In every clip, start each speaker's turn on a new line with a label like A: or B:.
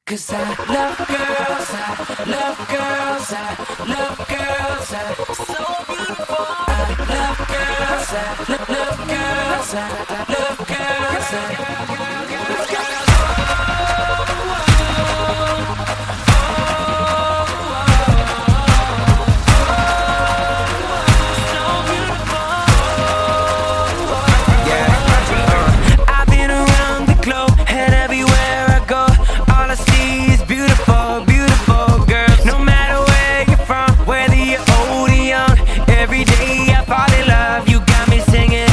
A: 'Cause I love girls, I love girls, I love girls, I so beautiful. I love girls, I love girls, I love girls, I've been around the globe and everywhere I go, all I see is beautiful, beautiful girls. No matter where you're from, whether you're old or young, every day I fall in love. You got me singing,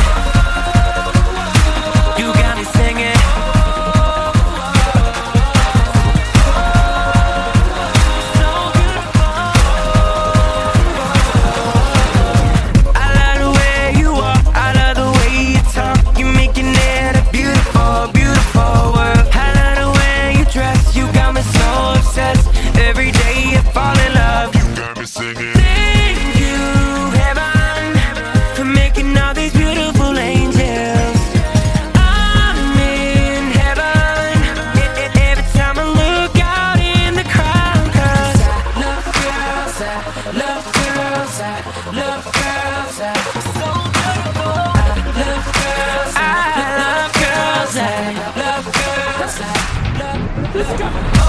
A: you got me singing. So beautiful. I love the way you walk, I love the way you talk. You're making it a beautiful, beautiful world. I love the way you dress, you got me so obsessed. Every day I fall in love. You got me singing. Thank you, heaven, for making all these beautiful angels. I'm in heaven every time I look out in the crowd. 'Cause I love girls, I love girls, I love girls, I so beautiful. I love girls, I love girls, I love girls, I love. Let's go.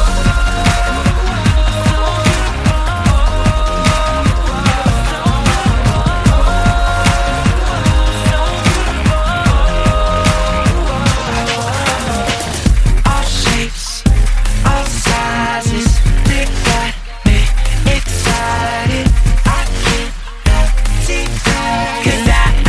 A: All shapes, all sizes, they got me excited. I can't see that. 'Cause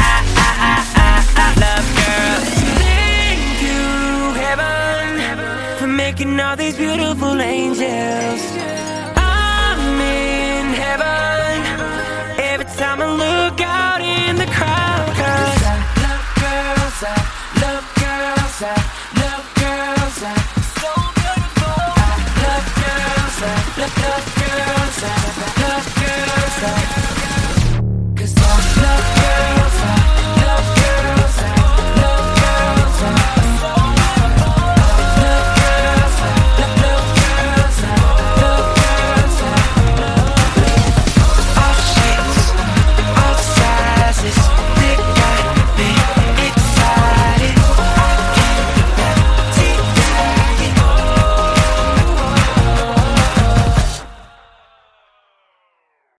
A: I love girls. Thank you, heaven, for making all these beautiful angels. I'm in heaven every time I look out in the crowd. 'Cause I love girls, I love girls, I